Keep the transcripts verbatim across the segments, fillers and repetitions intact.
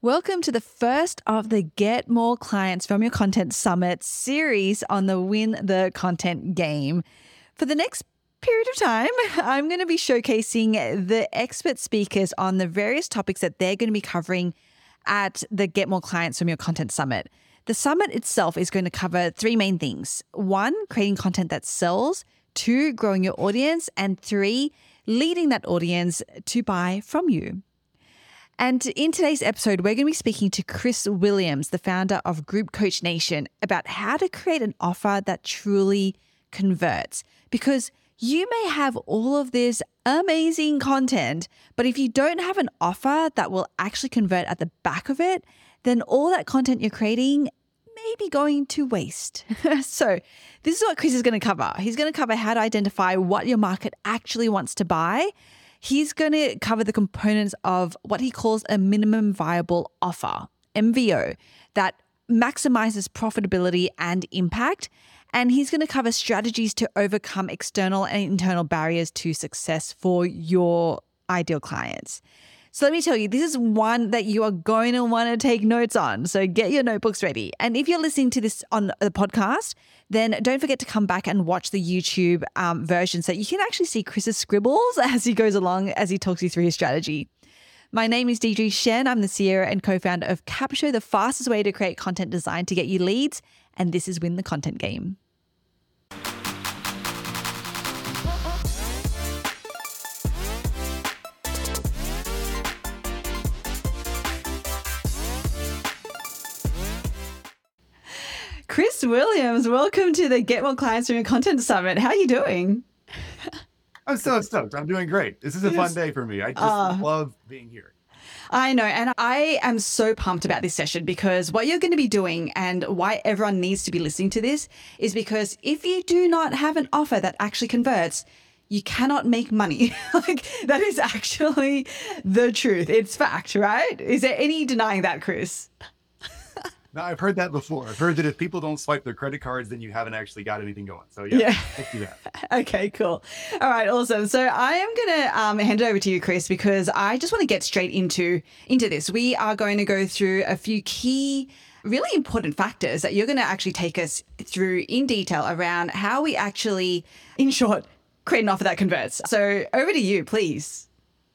Welcome to the first of the Get More Clients from Your Content Summit series on the Win the Content game. For the next period of time, I'm going to be showcasing the expert speakers on the various topics that they're going to be covering at the Get More Clients from Your Content Summit. The summit itself is going to cover three main things. One, creating content that sells. Two, growing your audience. And three, leading that audience to buy from you. And in today's episode, we're going to be speaking to Chris Williams, the founder of Group Coach Nation, about how to create an offer that truly converts. Because you may have all of this amazing content, but if you don't have an offer that will actually convert at the back of it, then all that content you're creating may be going to waste. So this is what Chris is going to cover. He's going to cover how to identify what your market actually wants to buy. He's going to cover the components of what he calls a minimum viable offer, M V O, that maximizes profitability and impact. And he's going to cover strategies to overcome external and internal barriers to success for your ideal clients. So let me tell you, this is one that you are going to want to take notes on. So get your notebooks ready. And if you're listening to this on the podcast, then don't forget to come back and watch the YouTube um, version so you can actually see Chris's scribbles as he goes along, as he talks you through his strategy. My name is Deidre Shen. I'm the C E O and co-founder of Capshow, the fastest way to create content designed to get you leads. And this is Win the Content Game. Chris Williams, welcome to the Get More Clients from Your Content Summit. How are you doing? I'm so stoked. I'm doing great. This is a fun day for me. I just uh, love being here. I know. And I am so pumped about this session because what you're going to be doing and why everyone needs to be listening to this is because if you do not have an offer that actually converts, you cannot make money. Like that is actually the truth. It's fact, right? Is there any denying that, Chris? No, I've heard that before. I've heard that if people don't swipe their credit cards, then you haven't actually got anything going. So yeah, yeah. Let's do that. Okay, cool. All right, awesome. So I am going to um, hand it over to you, Chris, because I just want to get straight into, into this. We are going to go through a few key, really important factors that you're going to actually take us through in detail around how we actually, in short, create an offer that converts. So over to you, please.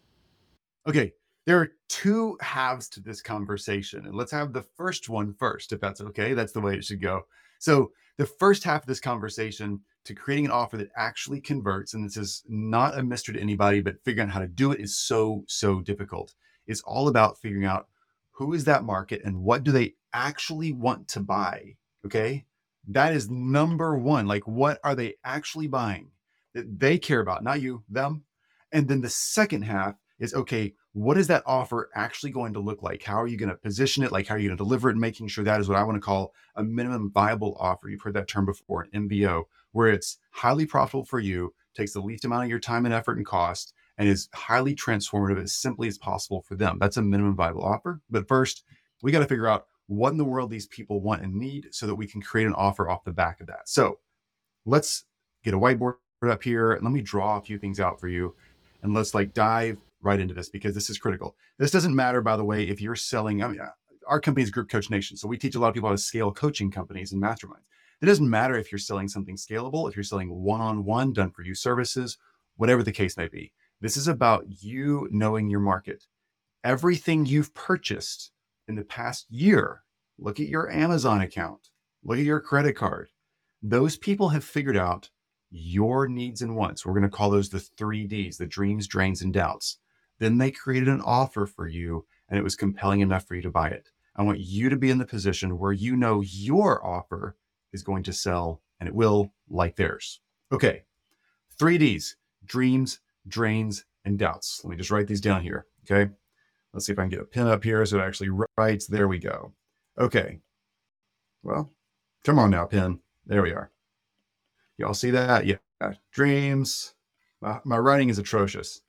Okay. There are two halves to this conversation, and let's have the first one first, if that's okay. That's the way it should go. So the first half of this conversation to creating an offer that actually converts, and this is not a mystery to anybody, but figuring out how to do it is so, so difficult. It's all about figuring out who is that market and what do they actually want to buy, okay? That is number one. Like, what are they actually buying that they care about, not you, them? And then the second half is, okay, what is that offer actually going to look like? How are you going to position it? Like, how are you going to deliver it? And making sure that is what I want to call a minimum viable offer. You've heard that term before, an M V O, where it's highly profitable for you, takes the least amount of your time and effort and cost, and is highly transformative as simply as possible for them. That's a minimum viable offer. But first, we got to figure out what in the world these people want and need so that we can create an offer off the back of that. So let's get a whiteboard up here. And let me draw a few things out for you. And let's like dive right into this because this is critical. This doesn't matter, by the way, if you're selling, I mean, our company is Group Coach Nation. So we teach a lot of people how to scale coaching companies and masterminds. It doesn't matter if you're selling something scalable, if you're selling one-on-one done for you services, whatever the case may be. This is about you knowing your market. Everything you've purchased in the past year, look at your Amazon account, look at your credit card. Those people have figured out your needs and wants. We're going to call those the three Ds, the dreams, drains, and doubts. Then they created an offer for you and it was compelling enough for you to buy it. I want you to be in the position where you know your offer is going to sell and it will like theirs. Okay. Three Ds, dreams, drains, and doubts. Let me just write these down here. Okay. Let's see if I can get a pen up here so it actually writes. There we go. Okay. Well, come on now, pen. There we are. Y'all see that? Yeah. Dreams. My, my writing is atrocious.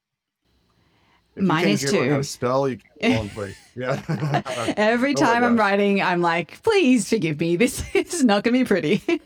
If Mine is too. How to spell, you can't go on place. Yeah. Every time oh I'm writing, I'm like, please forgive me. This is not going to be pretty.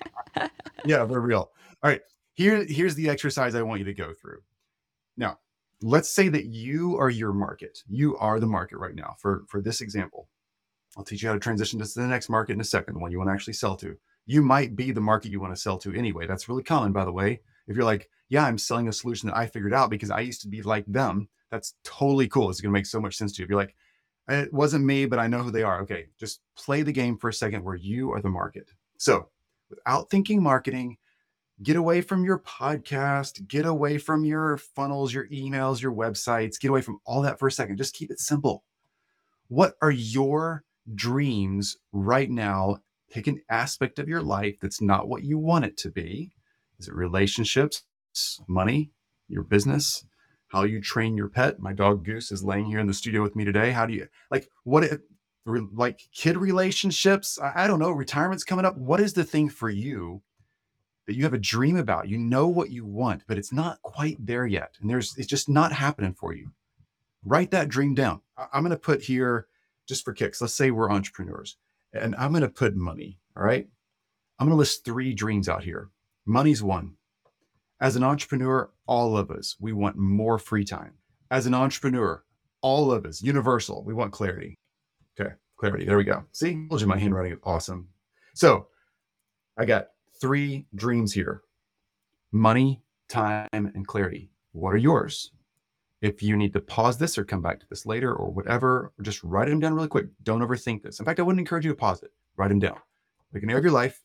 Yeah, for real. All right. Here, here's the exercise I want you to go through. Now, let's say that you are your market. You are the market right now. For, for this example, I'll teach you how to transition to the next market in a second, the one you want to actually sell to. You might be the market you want to sell to anyway. That's really common, by the way. If you're like, yeah, I'm selling a solution that I figured out because I used to be like them, that's totally cool. It's going to make so much sense to you. If you're like, it wasn't me, but I know who they are. Okay, just play the game for a second where you are the market. So without thinking marketing, get away from your podcast, get away from your funnels, your emails, your websites, get away from all that for a second. Just keep it simple. What are your dreams right now? Pick an aspect of your life that's not what you want it to be. Is it relationships, money, your business, how you train your pet? My dog Goose is laying here in the studio with me today. How do you like what it, like kid relationships? I, I don't know. Retirement's coming up. What is the thing for you that you have a dream about? You know what you want, but it's not quite there yet. And there's, it's just not happening for you. Write that dream down. I, I'm going to put here just for kicks. Let's say we're entrepreneurs and I'm going to put money. All right. I'm going to list three dreams out here. Money's one. As an entrepreneur, all of us, we want more free time. As an entrepreneur, all of us, universal, we want clarity. Okay. Clarity. There we go. See, I told you my handwriting is awesome. So I got three dreams here: money, time, and clarity. What are yours? If you need to pause this or come back to this later or whatever, or just write them down really quick. Don't overthink this. In fact, I wouldn't encourage you to pause it. Write them down. Pick an area of your life.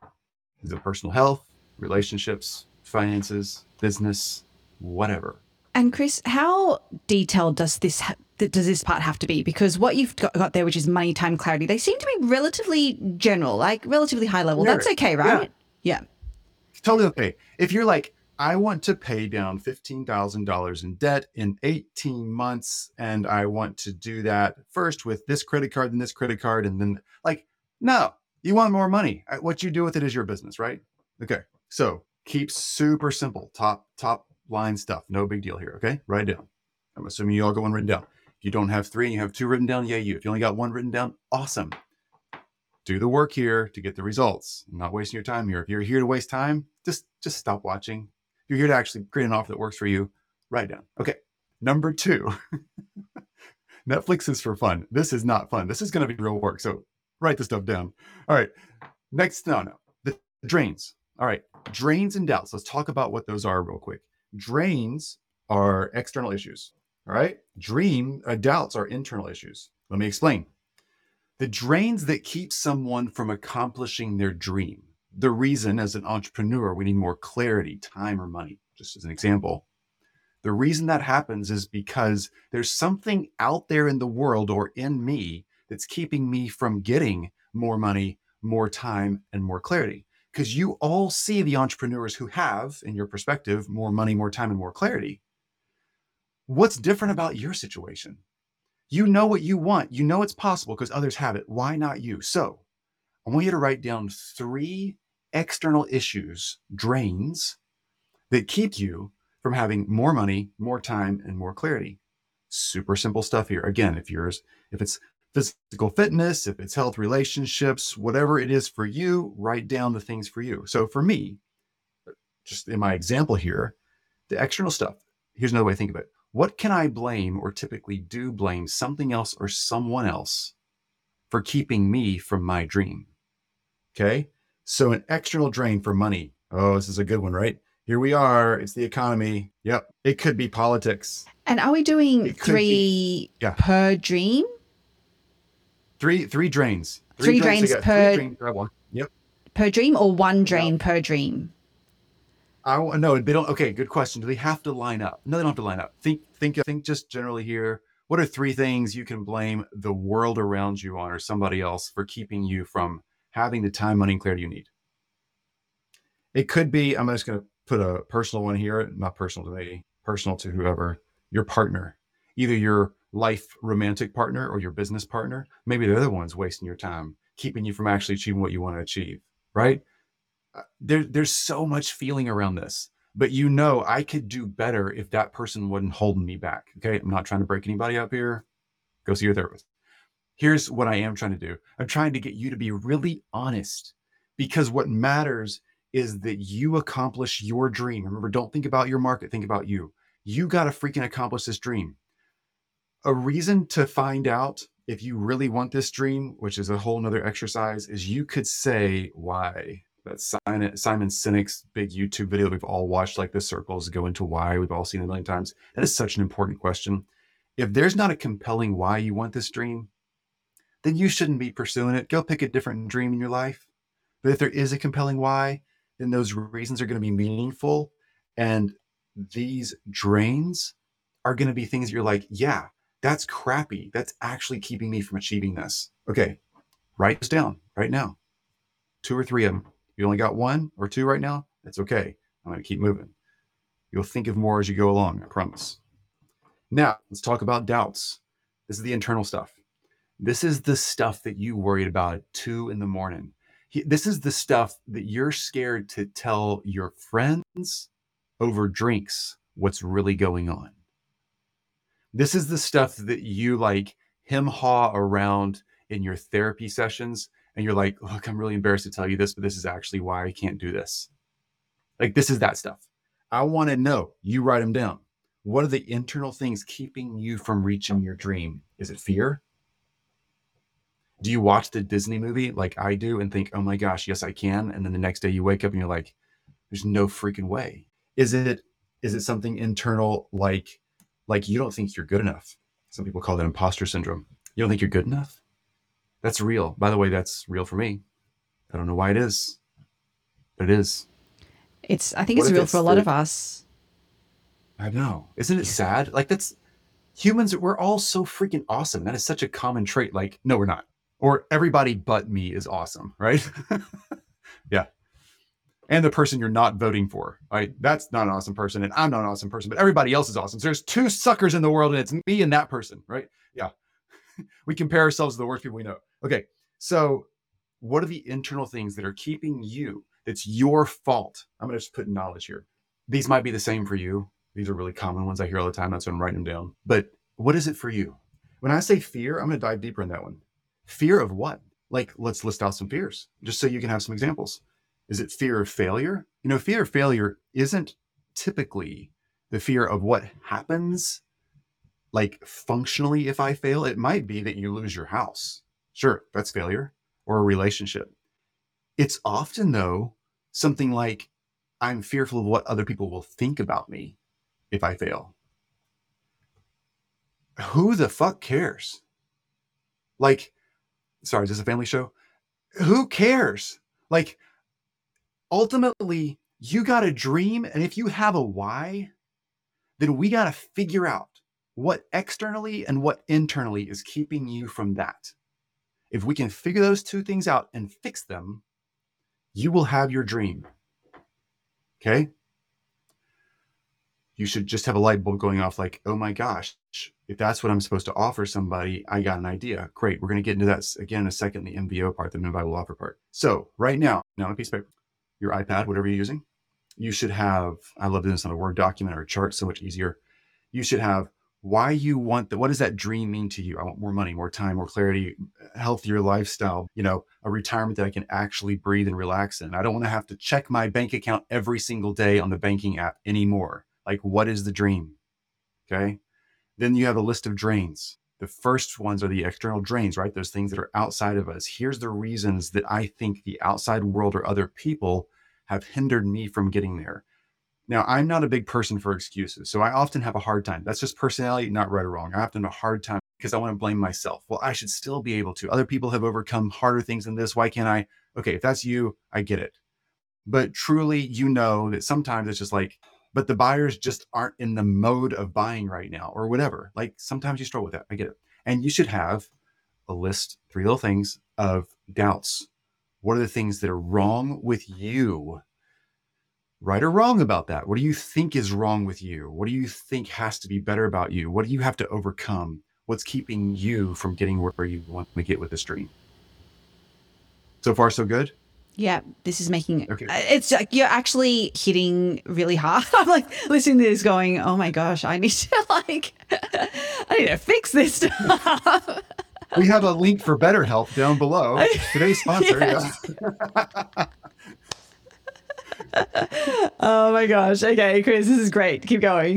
Is it personal health, relationships, finances, business, whatever? And Chris, how detailed does this ha- does this part have to be? Because what you've got, got there, which is money, time, clarity, they seem to be relatively general, like relatively high level. That's okay, right? Yeah. yeah. Totally okay. If you're like, I want to pay down fifteen thousand dollars in debt in eighteen months, and I want to do that first with this credit card and this credit card, and then like, no, you want more money. What you do with it is your business, right? Okay. So keep super simple, top, top line stuff. No big deal here. Okay. Write it down. I'm assuming you all got one written down. If you don't have three and you have two written down, yay you. If you only got one written down, awesome. Do the work here to get the results. I'm not wasting your time here. If you're here to waste time, just, just stop watching. If you're here to actually create an offer that works for you, write it down. Okay. Number two, Netflix is for fun. This is not fun. This is going to be real work. So write the stuff down. All right. Next, no, no, the drains. All right. Drains and doubts. Let's talk about what those are real quick. Drains are external issues. All right. Dream uh, doubts are internal issues. Let me explain. The drains that keep someone from accomplishing their dream. The reason, as an entrepreneur, we need more clarity, time, or money, just as an example. The reason that happens is because there's something out there in the world or in me that's keeping me from getting more money, more time, and more clarity. Because you all see the entrepreneurs who have, in your perspective, more money, more time, and more clarity. What's different about your situation? You know what you want. You know it's possible because others have it. Why not you? So I want you to write down three external issues, drains, that keep you from having more money, more time, and more clarity. Super simple stuff here. Again, if yours, if it's physical fitness, if it's health, relationships, whatever it is for you, write down the things for you. So for me, just in my example here, the external stuff, here's another way to think of it. What can I blame or typically do blame something else or someone else for keeping me from my dream? Okay. So an external drain for money. Oh, this is a good one, right? Here we are. It's the economy. Yep. It could be politics. And are we doing three be, yeah. per dream? Three, three drains. Three, three drains, drains per, three drains, one. Yep. per dream or one drain no. per dream? I no, they don't. Okay. Good question. Do they have to line up? No, they don't have to line up. Think, think, think just generally here. What are three things you can blame the world around you on or somebody else for keeping you from having the time, money, and clarity you need? It could be, I'm just going to put a personal one here, not personal to me, personal to whoever, your partner, either your life romantic partner or your business partner. Maybe they're the ones wasting your time, keeping you from actually achieving what you want to achieve, right? There, there's so much feeling around this, but you know, I could do better if that person wasn't holding me back. Okay. I'm not trying to break anybody up here. Go see your therapist. Here's what I am trying to do. I'm trying to get you to be really honest, because what matters is that you accomplish your dream. Remember, don't think about your market, think about you. You got to freaking accomplish this dream. A reason to find out if you really want this dream, which is a whole nother exercise, is you could say why. That's Simon, Simon Sinek's big YouTube video we've all watched, like the circles go into why. We've all seen it a million times. That is such an important question. If there's not a compelling why you want this dream, then you shouldn't be pursuing it. Go pick a different dream in your life. But if there is a compelling why, then those reasons are going to be meaningful. And these drains are going to be things you're like, yeah, that's crappy. That's actually keeping me from achieving this. Okay, write this down right now. Two or three of them. You only got one or two right now? That's okay. I'm going to keep moving. You'll think of more as you go along, I promise. Now, let's talk about doubts. This is the internal stuff. This is the stuff that you worried about at two in the morning. This is the stuff that you're scared to tell your friends over drinks what's really going on. This is the stuff that you like hem-haw around in your therapy sessions. And you're like, look, I'm really embarrassed to tell you this, but this is actually why I can't do this. Like, this is that stuff. I want to know. You write them down. What are the internal things keeping you from reaching your dream? Is it fear? Do you watch the Disney movie like I do and think, oh my gosh, yes, I can. And then the next day you wake up and you're like, there's no freaking way. Is it, is it something internal like, like you don't think you're good enough? Some people call that imposter syndrome. You don't think you're good enough? That's real. By the way, that's real for me. I don't know why it is, but it is. It's, I think what it's real it's for a lot the, of us. I know. Isn't it sad? Like, that's humans. We're all so freaking awesome. That is such a common trait. Like, no, we're not. Or everybody but me is awesome, right? Yeah. And the person you're not voting for, right? That's not an awesome person. And I'm not an awesome person, but everybody else is awesome. So there's two suckers in the world and it's me and that person, right? Yeah. We compare ourselves to the worst people we know. Okay. So what are the internal things that are keeping you, that's your fault? I'm going to just put knowledge here. These might be the same for you. These are really common ones I hear all the time. That's why I'm writing them down. But what is it for you? When I say fear, I'm going to dive deeper in that one. Fear of what? Like, let's list out some fears just so you can have some examples. Is it fear of failure? You know, fear of failure isn't typically the fear of what happens, like functionally if I fail. It might be that you lose your house. Sure, that's failure, or a relationship. It's often, though, something like I'm fearful of what other people will think about me if I fail. Who the fuck cares? Like, sorry, is this a family show? Who cares? Like, ultimately, you got a dream, and if you have a why, then we got to figure out what externally and what internally is keeping you from that. If we can figure those two things out and fix them, you will have your dream. Okay? You should just have a light bulb going off like, oh my gosh, if that's what I'm supposed to offer somebody, I got an idea. Great. We're going to get into that again in a second, the M V O part, the minimum viable offer part. So right now, now on a piece of paper, your iPad, whatever you're using, you should have, I love doing this on a Word document or a chart, so much easier. You should have why you want the, what does that dream mean to you? I want more money, more time, more clarity, healthier lifestyle, you know, a retirement that I can actually breathe and relax in. I don't want to have to check my bank account every single day on the banking app anymore. Like, what is the dream? Okay. Then you have a list of drains. The first ones are the external drains, right? Those things that are outside of us. Here's the reasons that I think the outside world or other people have hindered me from getting there. Now, I'm not a big person for excuses, so I often have a hard time. That's just personality, not right or wrong. I often have a hard time because I want to blame myself. Well, I should still be able to. Other people have overcome harder things than this. Why can't I? Okay, if that's you, I get it. But truly, you know that sometimes it's just like, but the buyers just aren't in the mode of buying right now or whatever. Like, sometimes you struggle with that. I get it. And you should have a list, three little things of doubts. What are the things that are wrong with you? Right or wrong about that? What do you think is wrong with you? What do you think has to be better about you? What do you have to overcome? What's keeping you from getting where you want to get with this dream? So far, so good? Yeah, this is making, okay. It's like you're actually hitting really hard. I'm like listening to this going, oh my gosh, I need to like, I need to fix this stuff. We have a link for BetterHelp down below. Today's sponsor. Yeah. Oh my gosh. Okay, Chris, this is great. Keep going.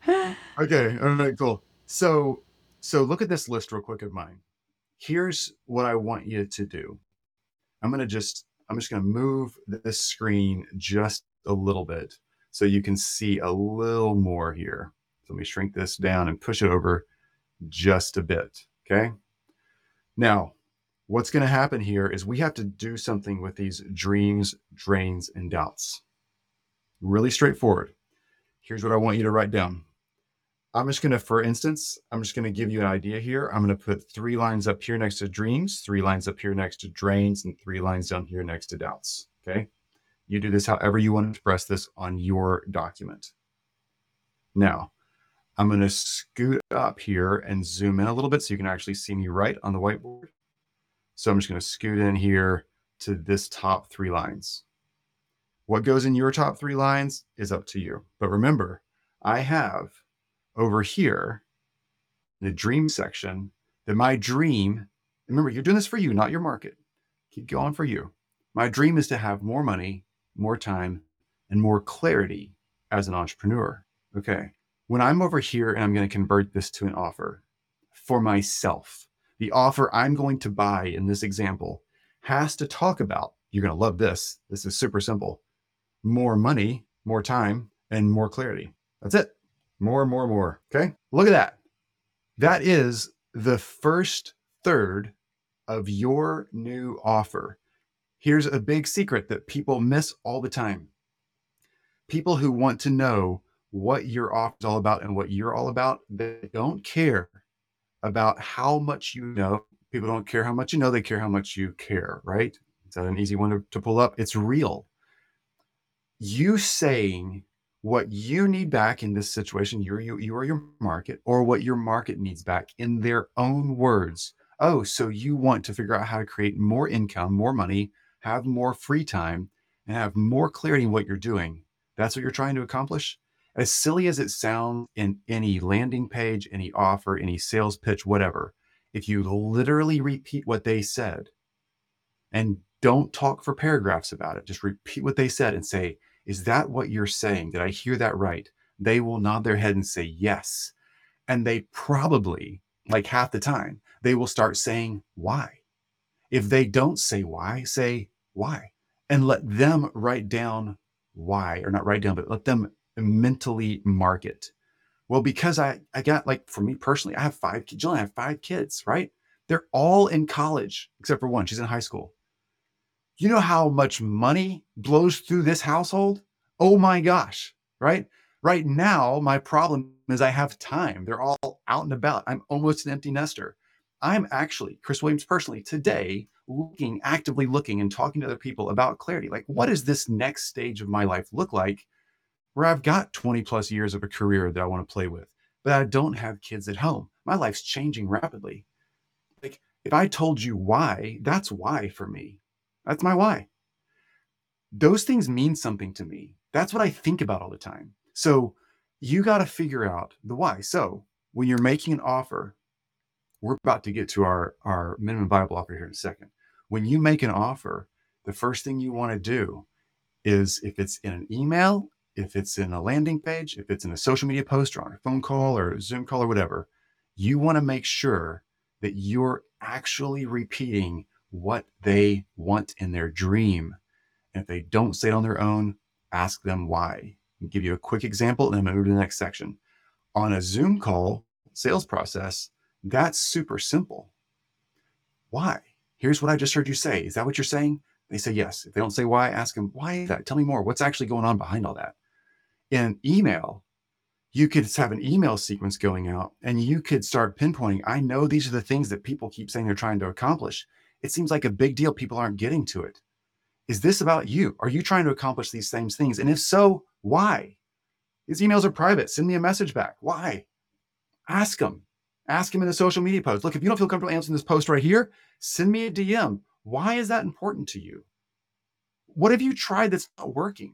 Okay. All right, cool. So, so look at this list real quick of mine. Here's what I want you to do. I'm going to just, I'm just going to move this screen just a little bit so you can see a little more here. So let me shrink this down and push it over just a bit. Okay. Now, what's going to happen here is we have to do something with these dreams, drains, and doubts. Really straightforward. Here's what I want you to write down. I'm just going to, for instance, I'm just going to give you an idea here. I'm going to put three lines up here next to dreams, three lines up here next to drains, and three lines down here next to doubts. Okay. You do this however you want to express this on your document. Now, I'm going to scoot up here and zoom in a little bit so you can actually see me right on the whiteboard. So I'm just going to scoot in here to this top three lines. What goes in your top three lines is up to you. But remember, I have over here in the dream section that my dream, remember, you're doing this for you, not your market. Keep going for you. My dream is to have more money, more time, and more clarity as an entrepreneur. Okay. When I'm over here and I'm going to convert this to an offer for myself, the offer I'm going to buy in this example has to talk about, you're going to love this. This is super simple. More money, more time, and more clarity. That's it. More, more, more. Okay. Look at that. That is the first third of your new offer. Here's a big secret that people miss all the time. People who want to know what your offer is all about and what you're all about, they don't care about how much you know. People don't care how much you know. They care how much you care, right? Is that an easy one to, to pull up? It's real. You saying what you need back in this situation, you're, you, you are your market, or what your market needs back in their own words. Oh, so you want to figure out how to create more income, more money, have more free time, and have more clarity in what you're doing. That's what you're trying to accomplish. As silly as it sounds in any landing page, any offer, any sales pitch, whatever, if you literally repeat what they said and don't talk for paragraphs about it, just repeat what they said and say, is that what you're saying? Did I hear that right? They will nod their head and say yes. And they probably, like half the time, they will start saying why. If they don't say why, say why. And let them write down why, or not write down, but let them mentally mark it. Well, because I, I got, like, for me personally, I have five kids. Jillian, I have five kids, right? They're all in college, except for one. She's in high school. You know how much money blows through this household? Oh my gosh, right? Right now, my problem is I have time. They're all out and about. I'm almost an empty nester. I'm actually, Chris Williams personally, today, looking, actively looking and talking to other people about clarity. Like, what does this next stage of my life look like where I've got twenty plus years of a career that I want to play with, but I don't have kids at home? My life's changing rapidly. Like, if I told you why, that's why for me. That's my why. Those things mean something to me. That's what I think about all the time. So you got to figure out the why. So when you're making an offer, we're about to get to our, our minimum viable offer here in a second. When you make an offer, the first thing you want to do is, if it's in an email, if it's in a landing page, if it's in a social media post or on a phone call or a Zoom call or whatever, you want to make sure that you're actually repeating what they want in their dream. And if they don't say it on their own, ask them why. I'll give you a quick example and then I'm move to the next section. On a Zoom call sales process, that's super simple. Why? Here's what I just heard you say. Is that what you're saying? They say yes. If they don't say why, ask them, why is that? Tell me more. What's actually going on behind all that? In email, you could have an email sequence going out and you could start pinpointing, I know these are the things that people keep saying they're trying to accomplish. It seems like a big deal. People aren't getting to it. Is this about you? Are you trying to accomplish these same things? And if so, why? These emails are private. Send me a message back. Why? Ask them. Ask them in a social media post. Look, if you don't feel comfortable answering this post right here, send me a D M. Why is that important to you? What have you tried that's not working?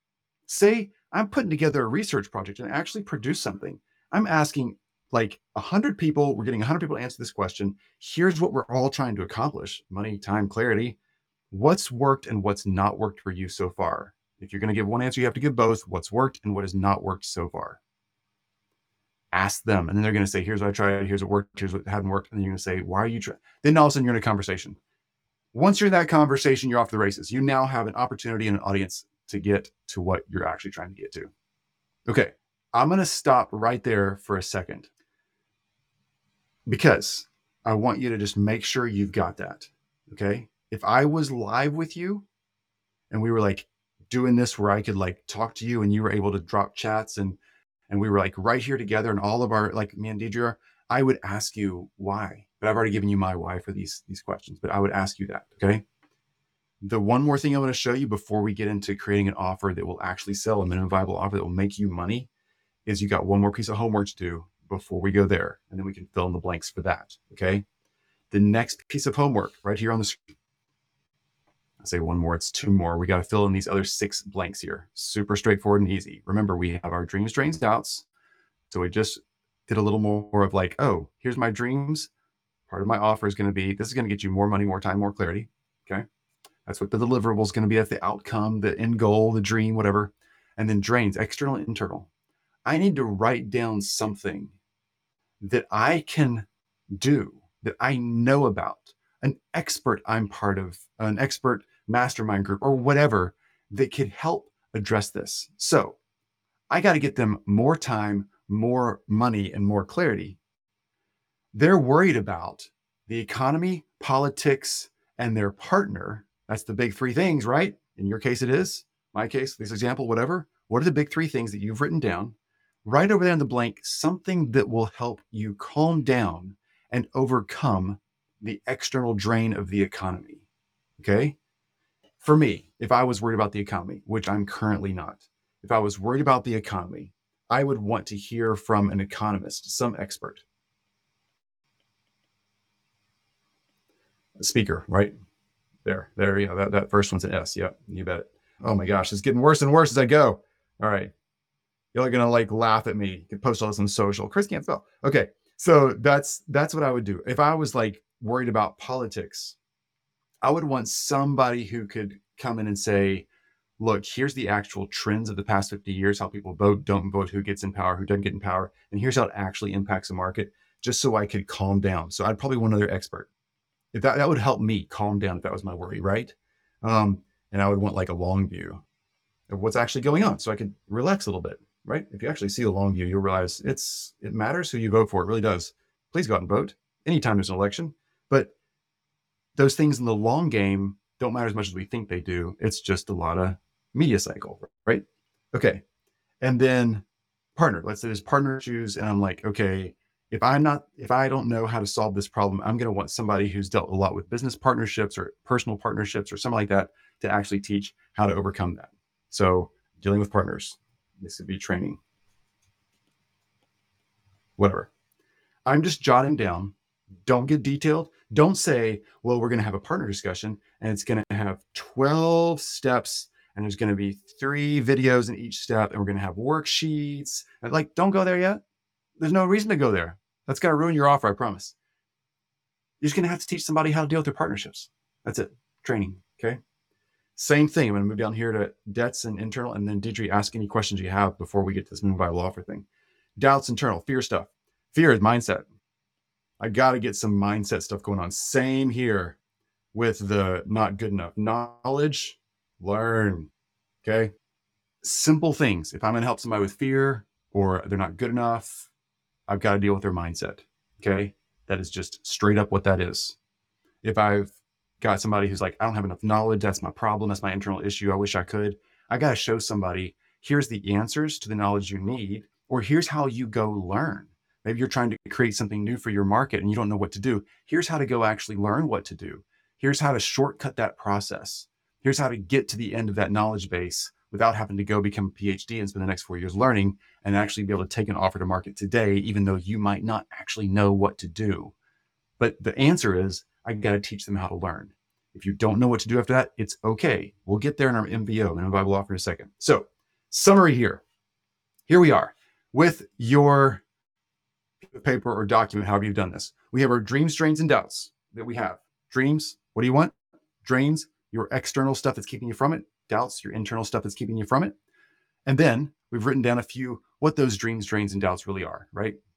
Say, I'm putting together a research project and actually produce something. I'm asking like a hundred people, we're getting a hundred people to answer this question. Here's what we're all trying to accomplish: money, time, clarity. What's worked and what's not worked for you so far? If you're going to give one answer, you have to give both: what's worked and what has not worked so far. ask them. And then they're going to say, here's what I tried, here's what worked, here's what hadn't worked. And then you're going to say, why are you trying? Then all of a sudden you're in a conversation. Once you're in that conversation, you're off the races. You now have an opportunity and an audience to get to what you're actually trying to get to. Okay, I'm going to stop right there for a second because I want you to just make sure you've got that. Okay, if I was live with you and we were like doing this where I could like talk to you and you were able to drop chats and and we were like right here together and all of our, like me and Deidre, I would ask you why. But I've already given you my why for these, these questions, but I would ask you that, okay? The one more thing I want to show you before we get into creating an offer that will actually sell, a minimum viable offer that will make you money, is you got one more piece of homework to do before we go there. And then we can fill in the blanks for that, okay? The next piece of homework right here on the screen. I say one more, it's two more. We got to fill in these other six blanks here. Super straightforward and easy. Remember, we have our dreams, dreams, doubts. So we just did a little more of like, oh, here's my dreams. Part of my offer is going to be, this is going to get you more money, more time, more clarity. Okay. That's what the deliverable is going to be. That's the outcome, the end goal, the dream, whatever. And then drains, external and internal. I need to write down something that I can do, that I know about, an expert I'm part of, an expert mastermind group or whatever that could help address this. So I got to get them more time, more money, and more clarity. They're worried about the economy, politics, and their partner. That's the big three things, right? In your case, it is. My case, this example, whatever. What are the big three things that you've written down? Right over there in the blank, something that will help you calm down and overcome the external drain of the economy. Okay? For me, if I was worried about the economy, which I'm currently not, if I was worried about the economy, I would want to hear from an economist, some expert. A speaker, right? There, there, yeah, that, that first one's an S. Yep, you bet it. Oh my gosh, it's getting worse and worse as I go. All right. Y'all are gonna like laugh at me. You can post all this on social. Chris can't spell. Okay, so that's that's what I would do. If I was like worried about politics, I would want somebody who could come in and say, look, here's the actual trends of the past fifty years, how people vote, don't vote, who gets in power, who doesn't get in power, and here's how it actually impacts the market, just so I could calm down. So I'd probably want another expert. If that, that would help me calm down if that was my worry, right? Um, and I would want like a long view of what's actually going on so I could relax a little bit, right? If you actually see the long view, you'll realize it's it matters who you vote for. It really does. Please go out and vote anytime there's an election. But those things in the long game don't matter as much as we think they do. It's just a lot of media cycle, right? Okay. And then partner, let's say there's partner issues. And I'm like, okay, if I'm not, if I don't know how to solve this problem, I'm going to want somebody who's dealt a lot with business partnerships or personal partnerships or something like that to actually teach how to overcome that. So dealing with partners, this would be training, whatever. I'm just jotting down. Don't get detailed. Don't say, well, we're going to have a partner discussion and it's going to have twelve steps and there's going to be three videos in each step and we're going to have worksheets. And like, don't go there yet. There's no reason to go there. That's going to ruin your offer, I promise. You're just going to have to teach somebody how to deal with their partnerships. That's it. Training. Okay. Same thing. I'm going to move down here to debts and internal, and then Deidre, ask any questions you have before we get to this minimum viable offer thing. Doubts, internal, fear stuff. Fear is mindset. I got to get some mindset stuff going on. Same here with the not good enough. Knowledge, learn. Okay. Simple things. If I'm going to help somebody with fear or they're not good enough, I've got to deal with their mindset. Okay. That is just straight up what that is. If I've got somebody who's like, I don't have enough knowledge, that's my problem, that's my internal issue, I wish I could, I got to show somebody, here's the answers to the knowledge you need, or here's how you go learn. Maybe you're trying to create something new for your market and you don't know what to do. Here's how to go actually learn what to do. Here's how to shortcut that process. Here's how to get to the end of that knowledge base without having to go become a PhD and spend the next four years learning and actually be able to take an offer to market today, even though you might not actually know what to do. But the answer is, I got to teach them how to learn. If you don't know what to do after that, it's okay. We'll get there in our M V O, minimum viable offer, in a second. So summary here. Here we are with your paper or document, however you've done this. We have our dreams, drains, and doubts that we have. Dreams, what do you want? Drains, your external stuff that's keeping you from it. Doubts, your internal stuff that's keeping you from it. And then we've written down a few, what those dreams, drains, and doubts really are, right?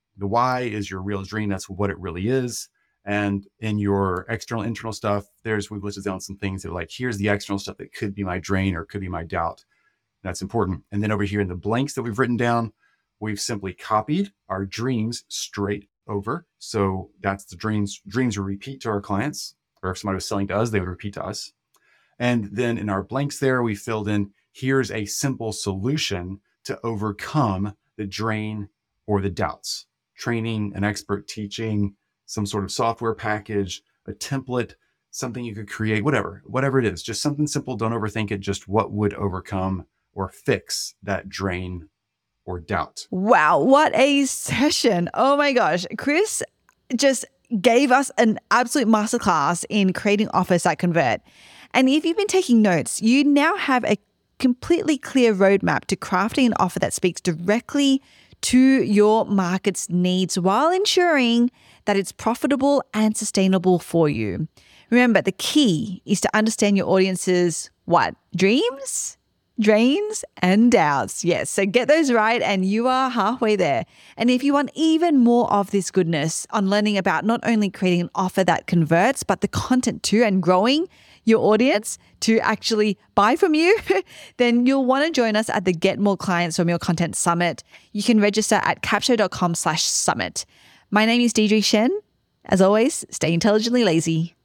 The why is your real dream. That's what it really is. And in your external, internal stuff, there's, we've listed down some things that are like, here's the external stuff that could be my drain or could be my doubt. That's important. And then over here in the blanks that we've written down, we've simply copied our dreams straight over. So that's the dreams. Dreams will repeat to our clients, or if somebody was selling to us, they would repeat to us. And then in our blanks there, we filled in, here's a simple solution to overcome the drain or the doubts. Training, an expert teaching, some sort of software package, a template, something you could create, whatever, whatever it is, just something simple. Don't overthink it. Just what would overcome or fix that drain or doubt. Wow, what a session. Oh my gosh. Chris just gave us an absolute masterclass in creating offers that convert. And if you've been taking notes, you now have a completely clear roadmap to crafting an offer that speaks directly to your market's needs while ensuring that it's profitable and sustainable for you. Remember, the key is to understand your audience's what? Dreams, drains, and doubts. Yes, so get those right and you are halfway there. And if you want even more of this goodness on learning about not only creating an offer that converts, but the content too, and growing your audience to actually buy from you, then you'll want to join us at the Get More Clients from Your Content Summit. You can register at capshow.com slash summit. My name is Deidre Shen. As always, stay intelligently lazy.